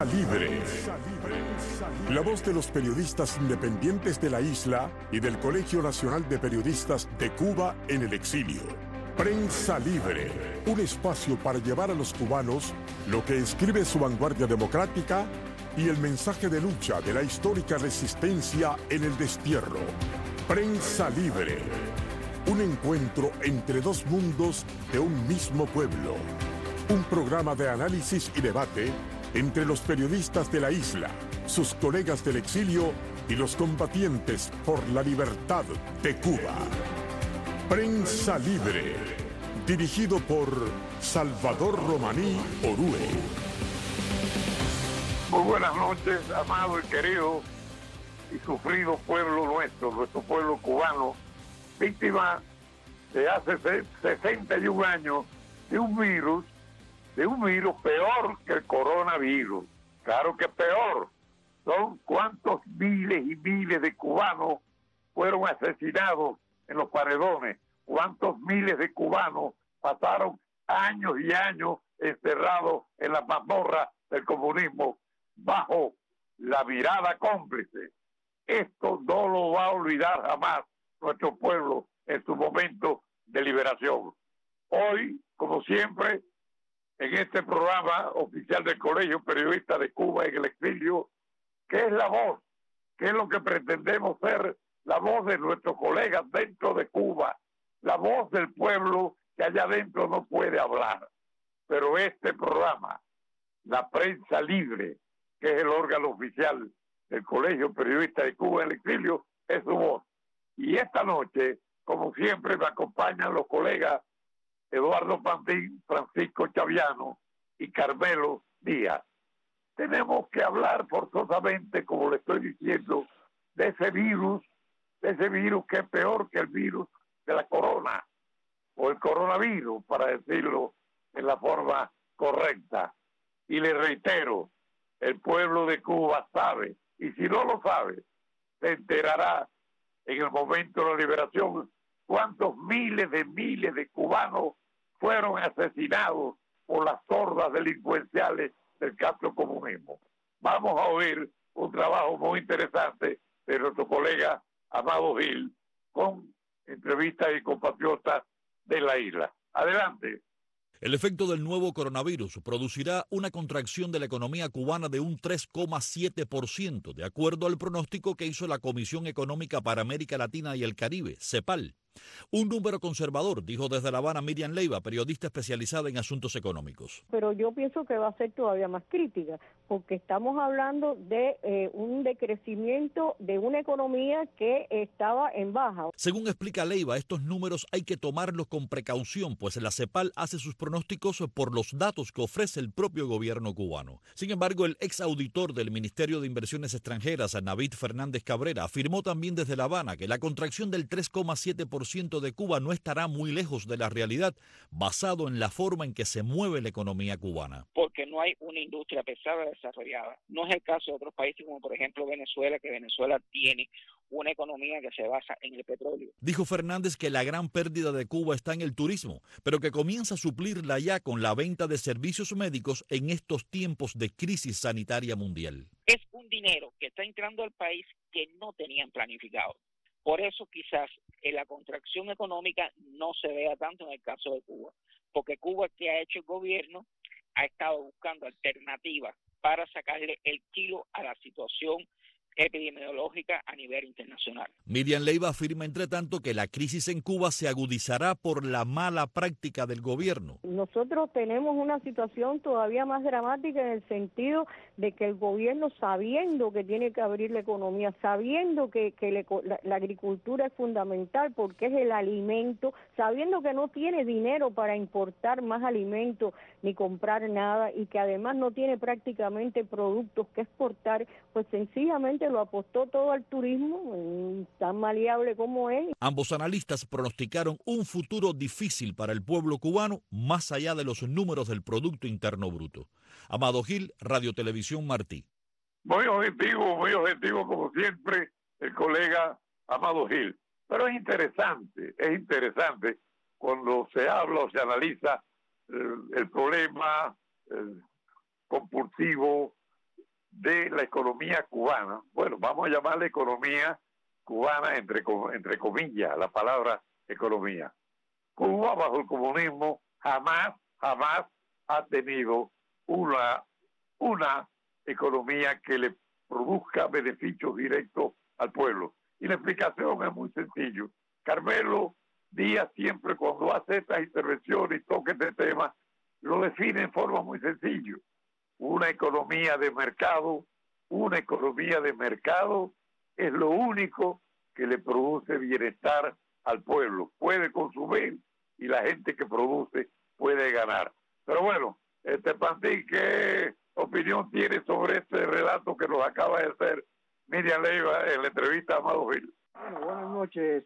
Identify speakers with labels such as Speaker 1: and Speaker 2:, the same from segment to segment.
Speaker 1: Libre. La voz de los periodistas independientes de la isla y del Colegio Nacional de Periodistas de Cuba en el exilio. Prensa Libre, un espacio para llevar a los cubanos lo que escribe su vanguardia democrática y el mensaje de lucha de la histórica resistencia en el destierro. Prensa Libre, un encuentro entre dos mundos de un mismo pueblo. Un programa de análisis y debate entre los periodistas de la isla, sus colegas del exilio y los combatientes por la libertad de Cuba. Prensa Libre, dirigido por Salvador Romaní Orue.
Speaker 2: Muy buenas noches, amado y querido y sufrido pueblo nuestro pueblo cubano, víctima de hace 61 años de un virus peor que el coronavirus. Claro que peor. Son cuántos miles y miles de cubanos fueron asesinados en los paredones, cuántos miles de cubanos pasaron años y años encerrados en la mazmorra del comunismo bajo la mirada cómplice. Esto no lo va a olvidar jamás nuestro pueblo en su momento de liberación. Hoy, como siempre, en este programa oficial del Colegio Periodista de Cuba en el exilio, ¿qué es la voz? ¿Qué es lo que pretendemos ser? La voz de nuestros colegas dentro de Cuba, la voz del pueblo que allá adentro no puede hablar. Pero este programa, la Prensa Libre, que es el órgano oficial del Colegio Periodista de Cuba en el exilio, es su voz. Y esta noche, como siempre, me acompañan los colegas Eduardo Pandín, Francisco Chaviano y Carmelo Díaz. Tenemos que hablar forzosamente, como le estoy diciendo, de ese virus que es peor que el virus de la corona, o el coronavirus, para decirlo en la forma correcta. Y le reitero, el pueblo de Cuba sabe, y si no lo sabe, se enterará en el momento de la liberación cuántos miles de cubanos fueron asesinados por las hordas delincuenciales del castrocomunismo. Vamos a oír un trabajo muy interesante de nuestro colega Amado Gil con entrevistas y compatriotas de la isla. Adelante.
Speaker 3: El efecto del nuevo coronavirus producirá una contracción de la economía cubana de un 3,7%, de acuerdo al pronóstico que hizo la Comisión Económica para América Latina y el Caribe, CEPAL. Un número conservador, dijo desde La Habana Miriam Leiva, periodista especializada en asuntos económicos.
Speaker 4: Pero yo pienso que va a ser todavía más crítica, porque estamos hablando de un decrecimiento de una economía que estaba en baja.
Speaker 3: Según explica Leiva, estos números hay que tomarlos con precaución, pues la CEPAL hace sus pronósticos por los datos que ofrece el propio gobierno cubano. Sin embargo, el ex auditor del Ministerio de Inversiones Extranjeras, Navid Fernández Cabrera, afirmó también desde La Habana que la contracción del 3,7% de Cuba no estará muy lejos de la realidad, basado en la forma en que se mueve la economía cubana.
Speaker 5: Porque no hay una industria pesada desarrollada. No es el caso de otros países como por ejemplo Venezuela, que Venezuela tiene una economía que se basa en el petróleo.
Speaker 3: Dijo Fernández que la gran pérdida de Cuba está en el turismo, pero que comienza a suplirla ya con la venta de servicios médicos en estos tiempos de crisis sanitaria mundial.
Speaker 5: Es un dinero que está entrando al país que no tenían planificado. Por eso quizás en la contracción económica no se vea tanto en el caso de Cuba, porque Cuba, que ha hecho el gobierno, ha estado buscando alternativas para sacarle el kilo a la situación epidemiológica a nivel internacional.
Speaker 3: Miriam Leiva afirma, entre tanto, que la crisis en Cuba se agudizará por la mala práctica del gobierno.
Speaker 4: Nosotros tenemos una situación todavía más dramática en el sentido de que el gobierno, sabiendo que tiene que abrir la economía, sabiendo que la agricultura es fundamental porque es el alimento, sabiendo que no tiene dinero para importar más alimentos ni comprar nada y que además no tiene prácticamente productos que exportar, pues sencillamente lo apostó todo al turismo, tan maleable como es.
Speaker 3: Ambos analistas pronosticaron un futuro difícil para el pueblo cubano, más allá de los números del Producto Interno Bruto. Amado Gil, Radio Televisión Martí.
Speaker 2: Muy objetivo como siempre el colega Amado Gil. Pero es interesante cuando se habla o se analiza el problema compulsivo de la economía cubana. Bueno, vamos a llamarle economía cubana entre comillas, la palabra economía. Cuba bajo el comunismo jamás ha tenido una economía que le produzca beneficios directos al pueblo. Y la explicación es muy sencilla. Carmelo Díaz siempre cuando hace estas intervenciones y toca este tema, lo define en forma muy sencilla. Una economía de mercado es lo único que le produce bienestar al pueblo. Puede consumir y la gente que produce puede ganar. Pero bueno, Pantín, ¿qué opinión tiene sobre este relato que nos acaba de hacer Miriam Leiva en la entrevista a Amado Gil?
Speaker 6: Bueno, buenas noches.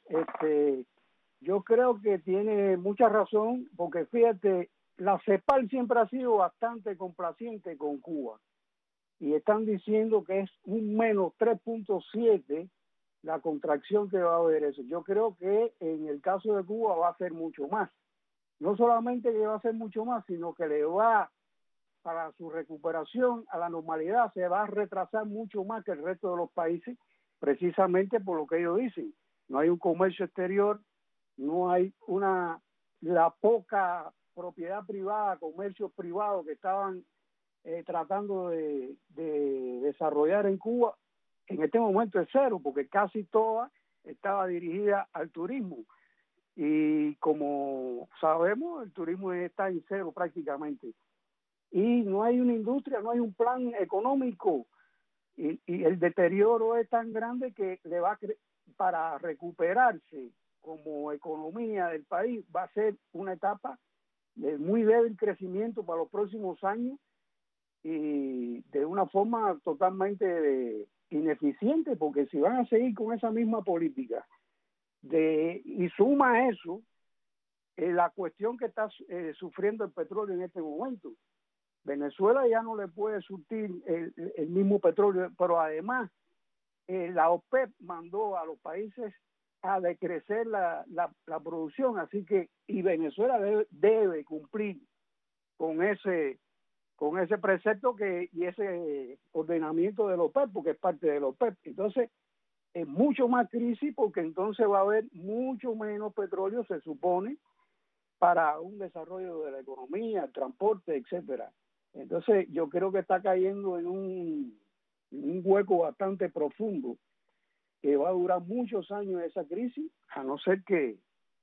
Speaker 6: Yo creo que tiene mucha razón, porque fíjate, la CEPAL siempre ha sido bastante complaciente con Cuba y están diciendo que es un menos 3.7 la contracción que va a haber eso. Yo creo que en el caso de Cuba va a ser mucho más. No solamente que va a ser mucho más, sino que le va, para su recuperación a la normalidad, se va a retrasar mucho más que el resto de los países, precisamente por lo que ellos dicen. No hay un comercio exterior, no hay la poca propiedad privada, comercios privados que estaban tratando de desarrollar en Cuba, en este momento es cero, porque casi toda estaba dirigida al turismo. Y como sabemos, el turismo está en cero prácticamente. Y no hay una industria, no hay un plan económico. Y el deterioro es tan grande que le va para recuperarse como economía del país va a ser una etapa de muy débil crecimiento para los próximos años y de una forma totalmente ineficiente, porque si van a seguir con esa misma política y suma a eso la cuestión que está sufriendo el petróleo en este momento. Venezuela ya no le puede surtir el mismo petróleo, pero además la OPEP mandó a los países a decrecer la producción, así que y Venezuela debe cumplir con ese precepto y ese ordenamiento de la OPEP, porque es parte de la OPEP. Entonces es mucho más crisis, porque entonces va a haber mucho menos petróleo, se supone, para un desarrollo de la economía, el transporte, etcétera. Entonces yo creo que está cayendo en un hueco bastante profundo, que va a durar muchos años esa crisis, a no ser que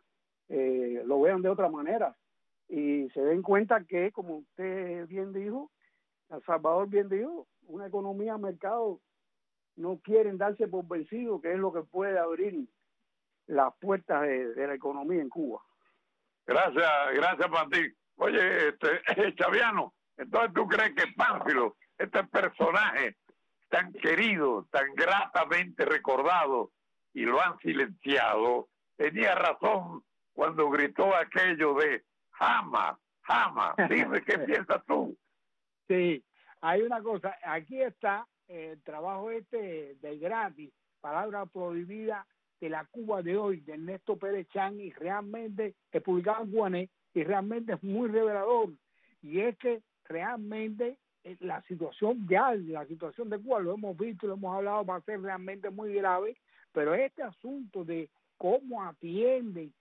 Speaker 6: lo vean de otra manera y se den cuenta que, como usted bien dijo, El Salvador bien dijo, una economía de mercado no quieren darse por vencido, que es lo que puede abrir las puertas de la economía en Cuba.
Speaker 2: Gracias Martín. Oye, Chaviano, entonces tú crees que Pánfilo, este personaje tan querido, tan gratamente recordado, y lo han silenciado, tenía razón cuando gritó aquello de jamás. Dime qué piensas tú.
Speaker 7: Sí, hay una cosa, aquí está el trabajo del gratis, palabra prohibida de la Cuba de hoy, de Ernesto Pérez Chan, y realmente es publicado en Guané, y realmente es muy revelador, y es que realmente la situación de Cuba, lo hemos visto, lo hemos hablado, va a ser realmente muy grave, pero este asunto de cómo atienden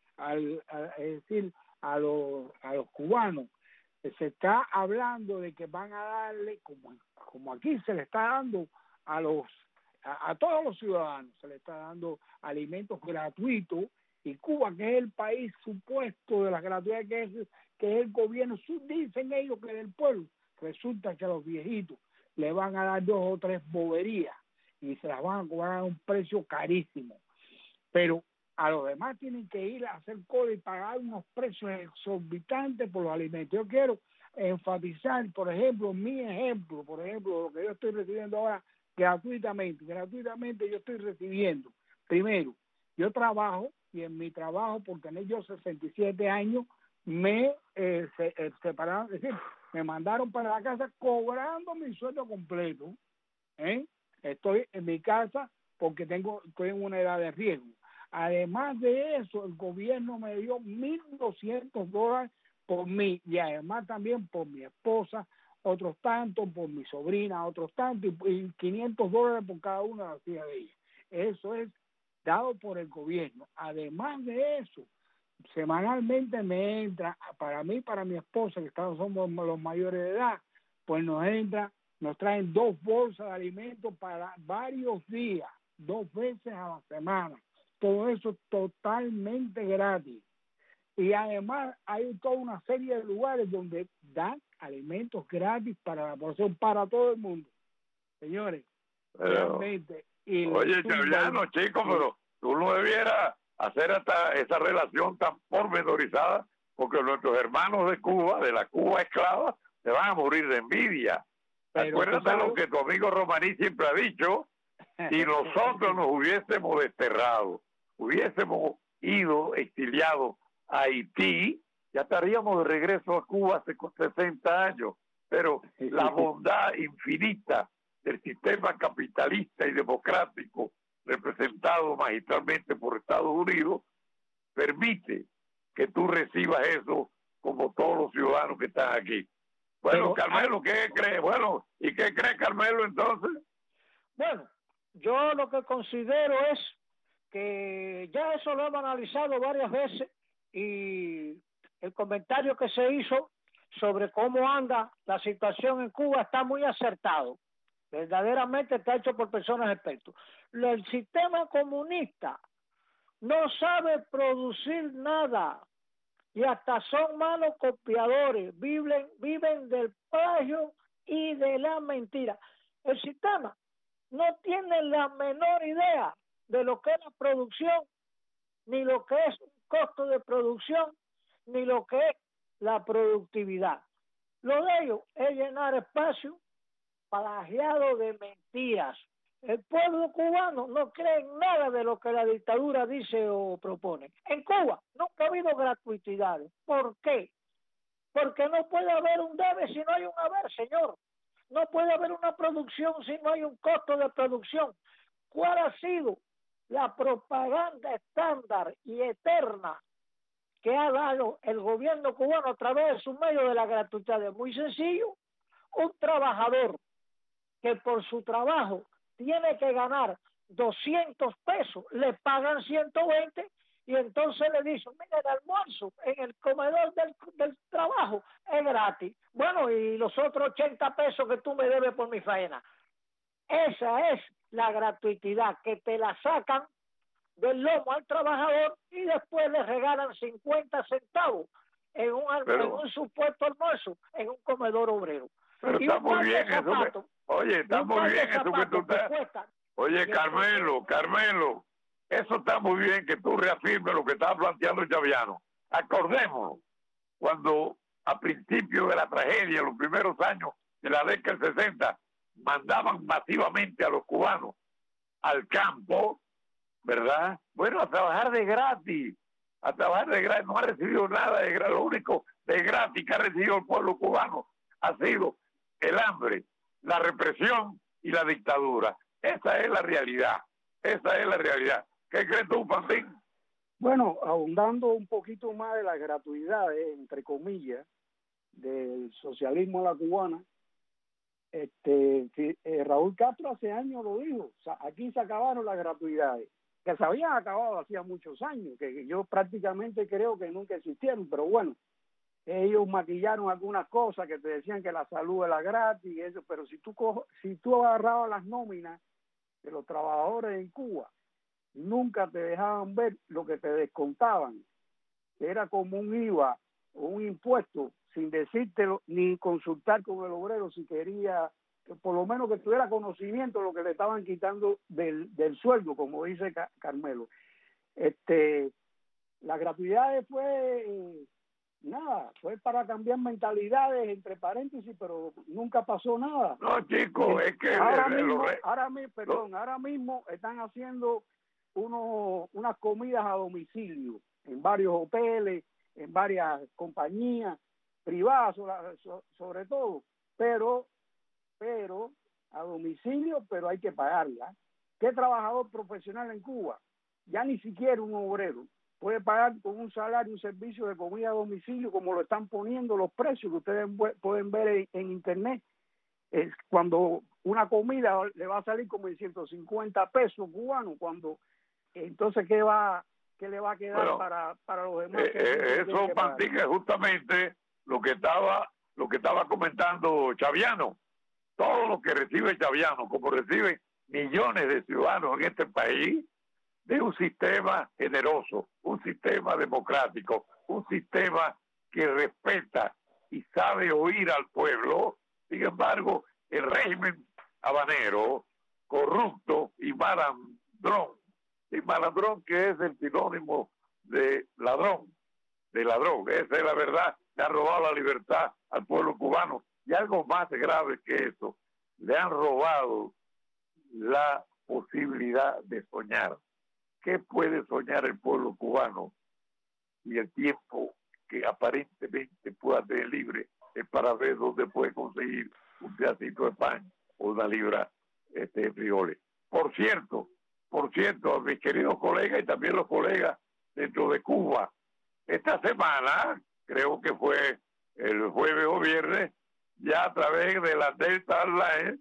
Speaker 7: a los cubanos, se está hablando de que van a darle, como aquí se le está dando a todos los ciudadanos, se le está dando alimentos gratuitos, y Cuba, que es el país supuesto de la gratuidad, que es el gobierno, dicen ellos que del pueblo, resulta que a los viejitos le van a dar 2 o 3 boberías y se las van a cobrar a un precio carísimo, pero a los demás tienen que ir a hacer cola y pagar unos precios exorbitantes por los alimentos. Yo quiero enfatizar, por ejemplo, lo que yo estoy recibiendo ahora gratuitamente yo estoy recibiendo. Primero, yo trabajo, y en mi trabajo, por tener yo 67 años, me separaron, es decir, me mandaron para la casa cobrando mi sueldo completo. Estoy en mi casa porque estoy en una edad de riesgo. Además de eso, el gobierno me dio $1,200 por mí, y además también por mi esposa, otros tantos por mi sobrina, otros tantos, y $500 por cada una de las hijas de ella. Eso es dado por el gobierno. Además de eso, semanalmente me entra, para mí, para mi esposa, que somos los mayores de edad, pues nos traen 2 bolsas de alimentos para varios días, 2 veces a la semana. Todo eso totalmente gratis. Y además hay toda una serie de lugares donde dan alimentos gratis para la población, para todo el mundo. Señores, realmente.
Speaker 2: Oye, Chaviano, chico, pero tú no debieras hacer hasta esa relación tan pormenorizada, porque nuestros hermanos de Cuba, de la Cuba esclava, se van a morir de envidia. Acuérdate lo que tu amigo Romaní siempre ha dicho: si nosotros nos hubiésemos desterrado, hubiésemos ido exiliados a Haití, ya estaríamos de regreso a Cuba hace 60 años. Pero la bondad infinita del sistema capitalista y democrático representado magistralmente por Estados Unidos permite que tú recibas eso como todos los ciudadanos que están aquí. Bueno, pero, Carmelo, ¿qué cree? Bueno, ¿y qué cree Carmelo entonces?
Speaker 8: Bueno, yo lo que considero es que ya eso lo hemos analizado varias veces, y el comentario que se hizo sobre cómo anda la situación en Cuba está muy acertado. Verdaderamente está hecho por personas expertas. El sistema comunista no sabe producir nada y hasta son malos copiadores, viven del plagio y de la mentira. El sistema no tiene la menor idea de lo que es la producción, ni lo que es un costo de producción, ni lo que es la productividad. Lo de ellos es llenar espacio plagiado de mentiras. El pueblo cubano no cree en nada de lo que la dictadura dice o propone. En Cuba nunca ha habido gratuidades. ¿Por qué? Porque no puede haber un debe si no hay un haber, señor. No puede haber una producción si no hay un costo de producción. ¿Cuál ha sido la propaganda estándar y eterna que ha dado el gobierno cubano a través de su medio de la gratuidad? Es muy sencillo. Un trabajador que por su trabajo tiene que ganar 200 pesos, le pagan 120, y entonces le dicen: mira, el almuerzo en el comedor del trabajo es gratis. Bueno, y los otros 80 pesos que tú me debes por mi faena. Esa es la gratuidad, que te la sacan del lomo al trabajador y después le regalan 50 centavos en un supuesto almuerzo en un comedor obrero.
Speaker 2: Pero está muy bien eso que... Oye, está muy bien eso que tú estás... Oye, Carmelo, eso está muy bien que tú reafirmes lo que estaba planteando Chaviano. Acordémonos, cuando a principios de la tragedia, los primeros años de la década del 60, mandaban masivamente a los cubanos al campo, ¿verdad? Bueno, a trabajar de gratis, no ha recibido nada de gratis. Lo único de gratis que ha recibido el pueblo cubano ha sido el hambre, la represión y la dictadura. Esa es la realidad. ¿Qué crees tú, Pantín?
Speaker 6: Bueno, ahondando un poquito más de las gratuidades, entre comillas, del socialismo a la cubana, Raúl Castro hace años lo dijo: o sea, aquí se acabaron las gratuidades, que se habían acabado hacía muchos años, que yo prácticamente creo que nunca existieron, pero bueno, ellos maquillaron algunas cosas que te decían que la salud era gratis y eso, pero si tú agarrabas las nóminas de los trabajadores en Cuba, nunca te dejaban ver lo que te descontaban. Era como un IVA o un impuesto, sin decírtelo ni consultar con el obrero si quería, por lo menos que tuviera conocimiento de lo que le estaban quitando del sueldo, como dice Carmelo. Las gratuidades fue para cambiar mentalidades, entre paréntesis, pero nunca pasó nada.
Speaker 2: No, chicos, es que
Speaker 6: ahora mismo están haciendo unas comidas a domicilio en varios hoteles, en varias compañías privadas sobre todo, pero a domicilio, pero hay que pagarla. ¿Qué trabajador profesional en Cuba? Ya ni siquiera un obrero puede pagar con un salario un servicio de comida a domicilio, como lo están poniendo los precios que ustedes pueden ver en internet. Es cuando una comida le va a salir como en 150 pesos cubanos, cuando entonces ¿qué le va a quedar para los demás?
Speaker 2: Eso mantiene justamente lo que estaba comentando Chaviano. Todo lo que recibe Chaviano, como reciben millones de ciudadanos en este país, de un sistema generoso, un sistema democrático, un sistema que respeta y sabe oír al pueblo. Sin embargo, el régimen habanero, corrupto y malandrón, que es el sinónimo de ladrón, esa es la verdad, le han robado la libertad al pueblo cubano. Y algo más grave que eso, le han robado la posibilidad de soñar. ¿Qué puede soñar el pueblo cubano? Y el tiempo que aparentemente pueda tener libre es para ver dónde puede conseguir un pedacito de pan o una libra de frijoles. Por cierto, a mis queridos colegas y también los colegas dentro de Cuba, esta semana, creo que fue el jueves o viernes, ya a través de la Delta Airlines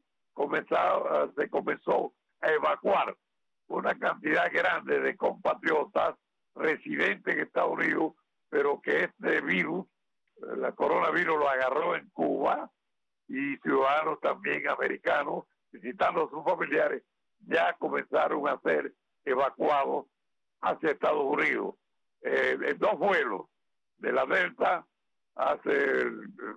Speaker 2: se comenzó a evacuar una cantidad grande de compatriotas residentes en Estados Unidos, pero que este virus, el coronavirus, lo agarró en Cuba, y ciudadanos también americanos visitando a sus familiares ya comenzaron a ser evacuados hacia Estados Unidos. En 2 vuelos de la Delta hace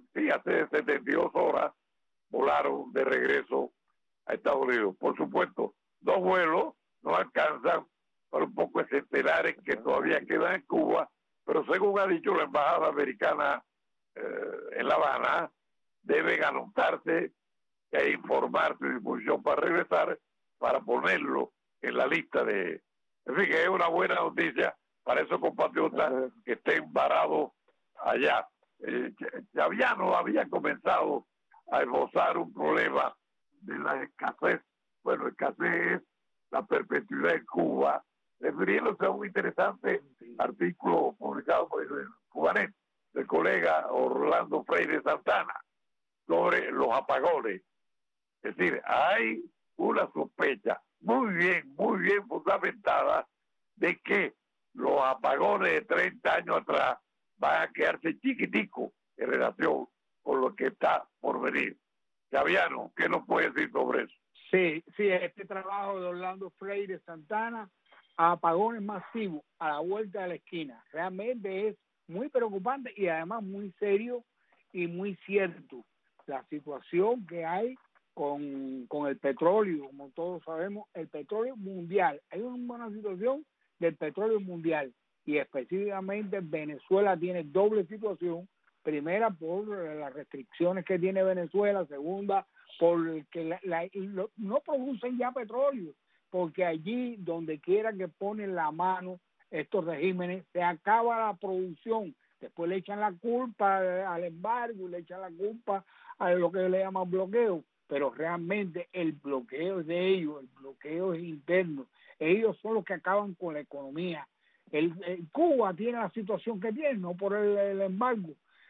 Speaker 2: 72 horas volaron de regreso a Estados Unidos. Por supuesto, 2 vuelos no alcanzan para un poco de centenares que todavía quedan en Cuba, pero según ha dicho la embajada americana en La Habana, deben anotarse e informar su disposición para regresar, para ponerlo en la lista de... En fin, que es una buena noticia para esos compatriotas que estén varados allá. Chaviano había comenzado a esbozar un problema de la escasez. Bueno, escasez es la perpetuidad en Cuba, refiriéndose a un interesante artículo publicado por el Cubanet, del colega Orlando Freire Santana, sobre los apagones. Es decir, hay una sospecha muy bien fundamentada de que los apagones de 30 años atrás van a quedarse chiquiticos en relación con lo que está por venir. Chaviano, ¿qué nos puede decir sobre eso?
Speaker 7: Sí, este trabajo de Orlando Freire Santana, apagones masivos a la vuelta de la esquina, realmente es muy preocupante y además muy serio y muy cierto. La situación que hay con el petróleo, como todos sabemos, el petróleo mundial. Hay una buena situación del petróleo mundial y específicamente Venezuela tiene doble situación. Primera, por las restricciones que tiene Venezuela. Segunda, porque no producen ya petróleo, porque allí, donde quiera que ponen la mano estos regímenes, se acaba la producción. Después le echan la culpa al embargo, le echan la culpa a lo que le llaman bloqueo, pero realmente el bloqueo es de ellos, el bloqueo es interno. Ellos son los que acaban con la economía. Cuba tiene la situación que tiene, no por el embargo.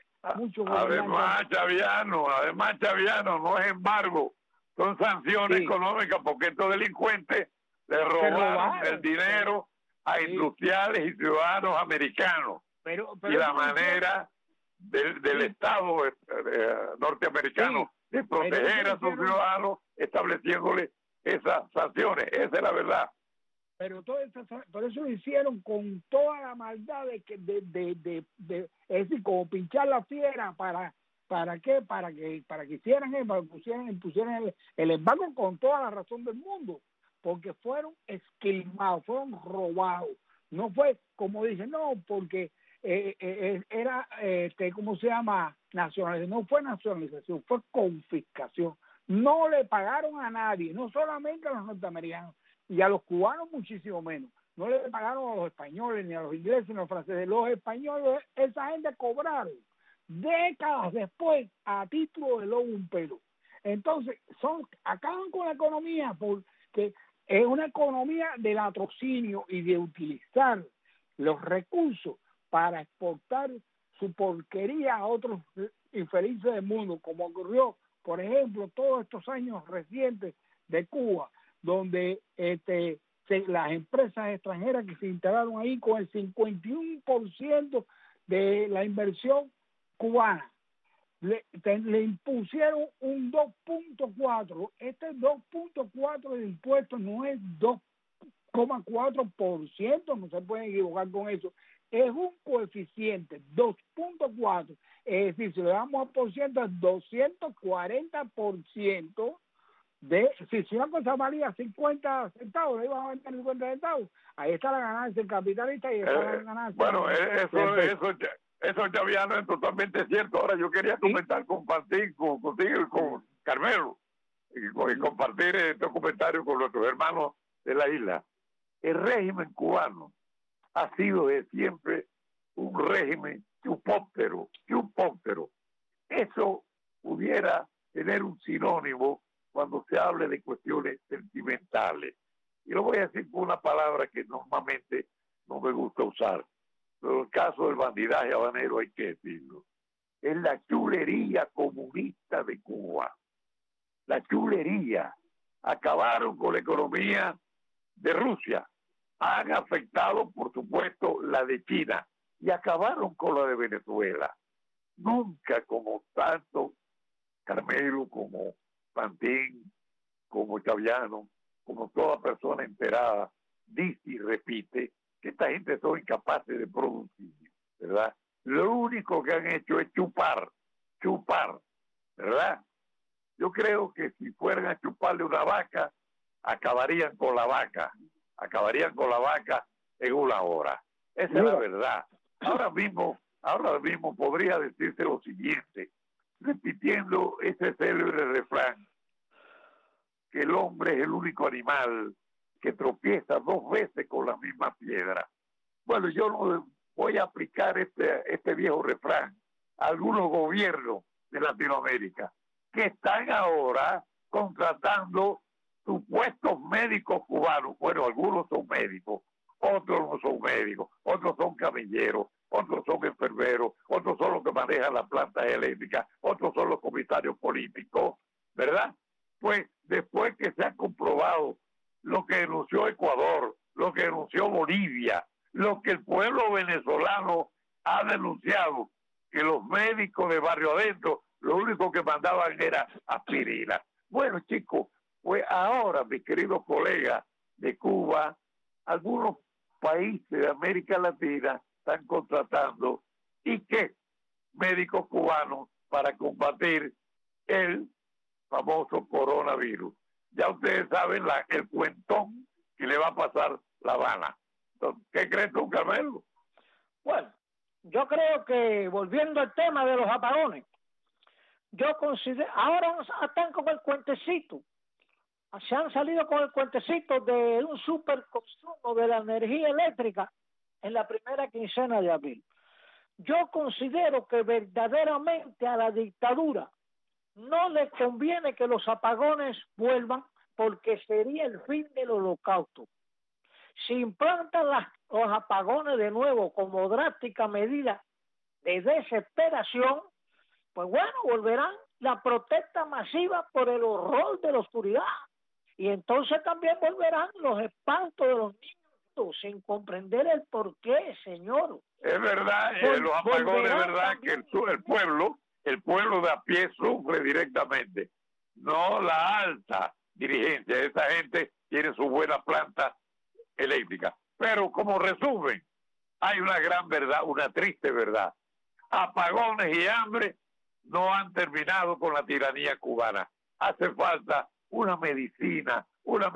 Speaker 2: Además, Chaviano, no es embargo, son sanciones económicas, porque estos delincuentes le robaron el dinero a industriales y ciudadanos americanos. Pero y la manera del Estado norteamericano de proteger a sus ciudadanos estableciéndole esas sanciones, esa es la verdad.
Speaker 7: Pero por eso lo hicieron con toda la maldad de es decir, como pinchar la fiera para que hicieran impusieran el embargo, con toda la razón del mundo, porque fueron esquilmados, fueron robados. No fue como dicen, no, porque era ¿cómo se llama? Nacionalización. No fue nacionalización, fue confiscación. No le pagaron a nadie, no solamente a los norteamericanos, y a los cubanos muchísimo menos. No le pagaron a los españoles, ni a los ingleses, ni a los franceses. Los españoles, esa gente cobraron décadas después a título de lobo un pelo. Entonces, acaban con la economía, porque es una economía de latrocinio y de utilizar los recursos para exportar su porquería a otros infelices del mundo, como ocurrió, por ejemplo, todos estos años recientes de Cuba, donde las empresas extranjeras que se instalaron ahí con el 51% de la inversión cubana, le impusieron un 2.4. Este 2.4 de impuestos no es 2,4%, no se pueden equivocar con eso, es un coeficiente 2.4, es decir, si le damos a por ciento es 240%. Si una cosa valía 50 centavos, le iban a vender 50 centavos, ahí está la ganancia del capitalista y está la ganancia.
Speaker 2: Bueno, eso Chaviano, es totalmente cierto. Ahora yo quería comentar, compartir contigo y con Carmelo, y compartir este comentario con nuestros hermanos de la isla. El régimen cubano ha sido de siempre un régimen chupóptero. Eso pudiera tener un sinónimo cuando se hable de cuestiones sentimentales. Y lo voy a decir con una palabra que normalmente no me gusta usar, pero en el caso del bandidaje habanero hay que decirlo. Es la chulería comunista de Cuba. La chulería. Acabaron con la economía de Rusia. Han afectado, por supuesto, la de China. Y acabaron con la de Venezuela. Nunca como tanto Carmelo, como Pantín, como Chaviano, como toda persona enterada, dice y repite que esta gente son incapaces de producir, ¿verdad? Lo único que han hecho es chupar, ¿verdad? Yo creo que si fueran a chuparle una vaca, acabarían con la vaca en una hora. Esa es la verdad. Ahora mismo podría decirse lo siguiente, repitiendo ese célebre refrán, que el hombre es el único animal que tropieza 2 veces con la misma piedra. Bueno, yo no voy a aplicar este viejo refrán a algunos gobiernos de Latinoamérica que están ahora contratando supuestos médicos cubanos. Bueno, algunos son médicos, otros no son médicos, otros son camilleros, otros son enfermeros, otros son los que manejan las plantas eléctricas, otros son los comisarios políticos, ¿verdad? Pues después que se ha comprobado lo que denunció Ecuador, lo que denunció Bolivia, lo que el pueblo venezolano ha denunciado, que los médicos de Barrio Adentro lo único que mandaban era aspirina. Bueno, chicos, pues ahora, mis queridos colegas de Cuba, algunos países de América Latina están contratando médicos cubanos para combatir el famoso coronavirus. Ya ustedes saben el cuentón que le va a pasar La Habana. Entonces, ¿qué crees tú, Carmelo?
Speaker 8: Bueno, yo creo que, volviendo al tema de los apagones, yo considero, ahora están con el cuentecito, se han salido con el cuentecito de un superconsumo de la energía eléctrica en la primera quincena de abril. Yo considero que verdaderamente a la dictadura no le conviene que los apagones vuelvan, porque sería el fin del holocausto. Si implantan los apagones de nuevo como drástica medida de desesperación, pues bueno, volverán la protesta masiva por el horror de la oscuridad. Y entonces también volverán los espantos de los niños sin comprender el porqué, señor.
Speaker 2: Es verdad, los apagones, es verdad que el pueblo de a pie sufre directamente, no la alta dirigencia. Esa gente tiene su buena planta eléctrica. Pero como resumen, hay una gran verdad, una triste verdad. Apagones y hambre no han terminado con la tiranía cubana. Hace falta una medicina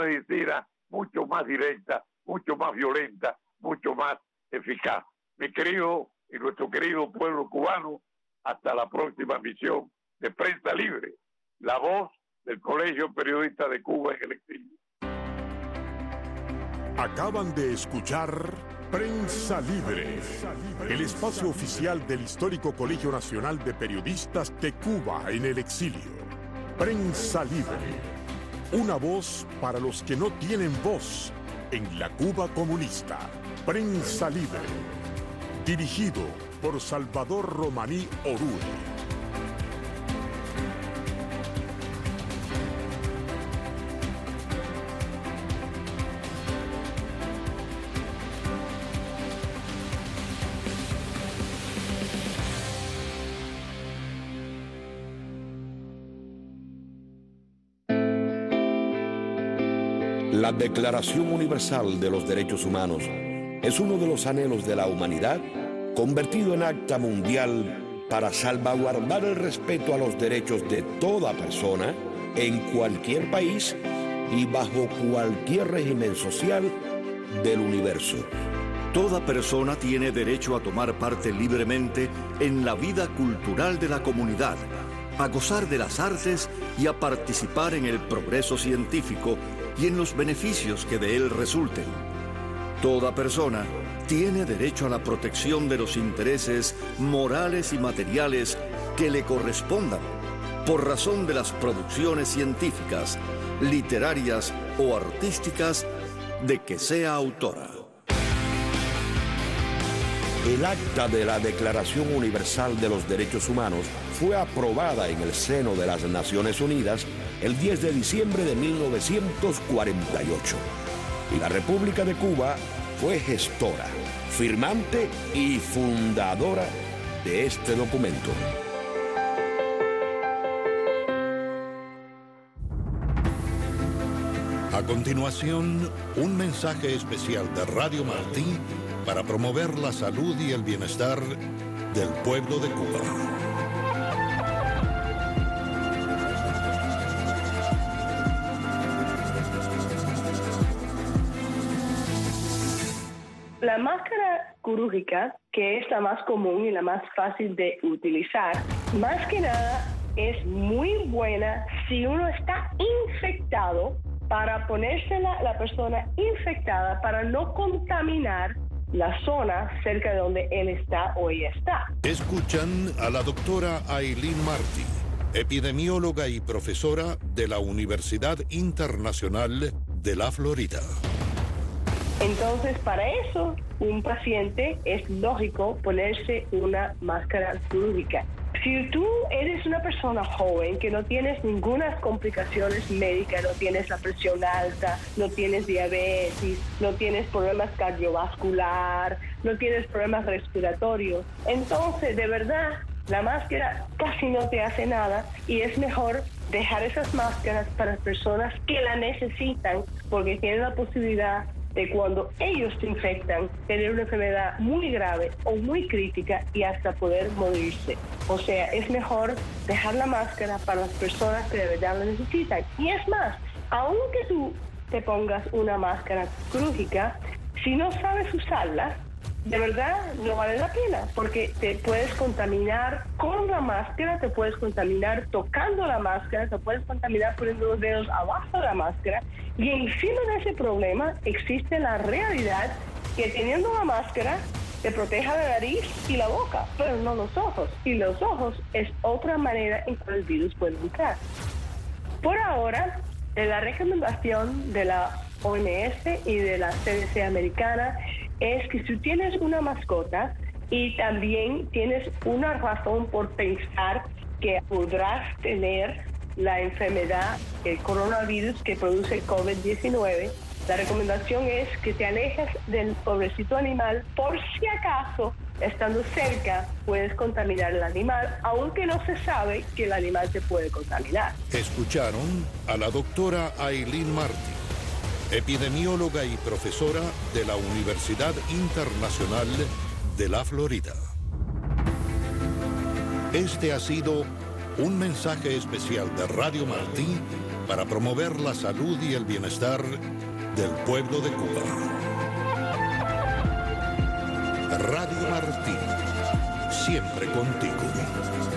Speaker 2: mucho más directa, mucho más violenta, mucho más eficaz. Mi querido y nuestro querido pueblo cubano, hasta la próxima misión de Prensa Libre, la voz del Colegio Periodista de Cuba en el exilio.
Speaker 1: Acaban de escuchar Prensa Libre, el espacio oficial del histórico Colegio Nacional de Periodistas de Cuba en el exilio. Prensa Libre, una voz para los que no tienen voz en la Cuba comunista. Prensa Libre. Dirigido por Salvador Romaní Orue.
Speaker 9: La Declaración Universal de los Derechos Humanos es uno de los anhelos de la humanidad convertido en acta mundial para salvaguardar el respeto a los derechos de toda persona en cualquier país y bajo cualquier régimen social del universo.
Speaker 10: Toda persona tiene derecho a tomar parte libremente en la vida cultural de la comunidad, a gozar de las artes y a participar en el progreso científico y en los beneficios que de él resulten. Toda persona tiene derecho a la protección de los intereses morales y materiales que le correspondan por razón de las producciones científicas, literarias o artísticas de que sea autora.
Speaker 9: El acta de la Declaración Universal de los Derechos Humanos fue aprobada en el seno de las Naciones Unidas el 10 de diciembre de 1948. Y la República de Cuba fue gestora, firmante y fundadora de este documento.
Speaker 11: A continuación, un mensaje especial de Radio Martí para promover la salud y el bienestar del pueblo de Cuba.
Speaker 12: La máscara quirúrgica, que es la más común y la más fácil de utilizar, más que nada es muy buena si uno está infectado, para ponérsela la persona infectada para no contaminar la zona cerca de donde él está o ella está.
Speaker 11: Escuchan a la doctora Aileen Martí, epidemióloga y profesora de la Universidad Internacional de la Florida.
Speaker 12: Entonces, para eso, un paciente es lógico ponerse una máscara quirúrgica. Si tú eres una persona joven que no tienes ninguna complicaciones médicas, no tienes la presión alta, no tienes diabetes, no tienes problemas cardiovasculares, no tienes problemas respiratorios, entonces de verdad la máscara casi no te hace nada y es mejor dejar esas máscaras para personas que la necesitan porque tienen la posibilidad de cuando ellos se infectan, tener una enfermedad muy grave o muy crítica y hasta poder morirse. O sea, es mejor dejar la máscara para las personas que de verdad la necesitan. Y es más, aunque tú te pongas una máscara quirúrgica, si no sabes usarla, de verdad no vale la pena, porque te puedes contaminar con la máscara, te puedes contaminar tocando la máscara, te puedes contaminar poniendo los dedos abajo de la máscara, y encima de ese problema existe la realidad que teniendo la máscara te proteja la nariz y la boca, pero no los ojos, y los ojos es otra manera en que el virus puede entrar. Por ahora, la recomendación de la OMS y de la CDC americana es que si tienes una mascota y también tienes una razón por pensar que podrás tener la enfermedad, el coronavirus que produce COVID-19, la recomendación es que te alejes del pobrecito animal por si acaso, estando cerca, puedes contaminar al animal, aunque no se sabe que el animal te puede contaminar.
Speaker 11: Escucharon a la doctora Aileen Martí, epidemióloga y profesora de la Universidad Internacional de la Florida. Este ha sido un mensaje especial de Radio Martí para promover la salud y el bienestar del pueblo de Cuba. Radio Martí, siempre contigo.